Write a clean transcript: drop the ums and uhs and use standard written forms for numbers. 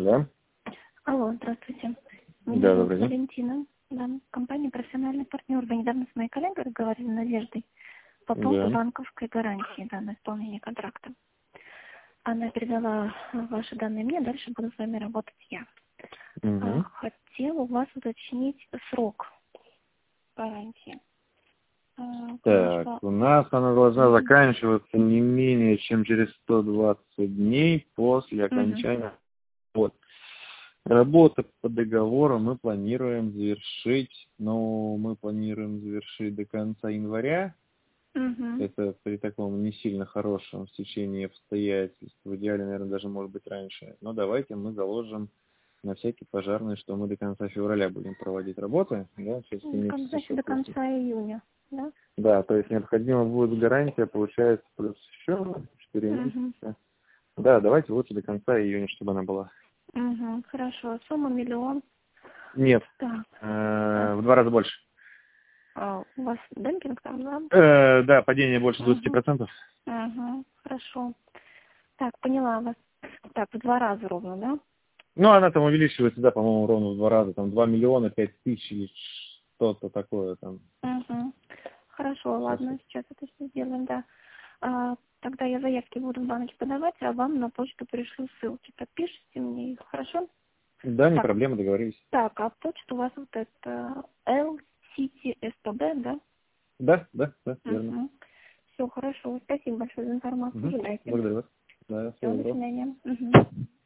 Да. Алло, здравствуйте. Меня Да, зовут добрый день. Валентина. Да, компания «Профессиональный партнер». Вы недавно с моей коллегой разговаривали, Надеждой, по поводу Да. банковской гарантии на исполнение контракта. Она передала ваши данные мне, дальше буду с вами работать я. Угу. Хотела у вас уточнить срок гарантии. Так, у нас она должна заканчиваться не менее чем через 120 дней после окончания работы. Работу по договору мы планируем завершить, до конца января. Это при таком не сильно хорошем стечении обстоятельств. В идеале, наверное, даже может быть раньше. Но давайте мы заложим на всякий пожарный, что мы до конца февраля будем проводить работы. Да, Значит, до конца июня, да? Да, то есть необходима будет гарантия, получается, плюс еще 4 месяца. Да, давайте лучше до конца июня, чтобы она была. Хорошо. Сумма 1 000 000. Нет, Так. в 2 раза больше. У вас демпинг там, да? Да, падение больше 20%. Хорошо. Так, поняла вас. Так, в 2 раза ровно, да? Ну, она там увеличивается, да, по-моему, ровно в 2 раза. Там 2 миллиона 5 тысяч или что-то такое там. Хорошо, ладно, сейчас это все сделаем, да. Тогда я заявки буду в банке подавать, а вам на почту пришлю ссылки. Подпишите мне их, хорошо? Да, не Так, проблема, договорились. так, а почта у вас вот это LCTSPB, да? Да, верно. Все, хорошо. Спасибо большое за информацию. Ожидайте. Благодарю вас. Да, Все, всего до доброго. свидания.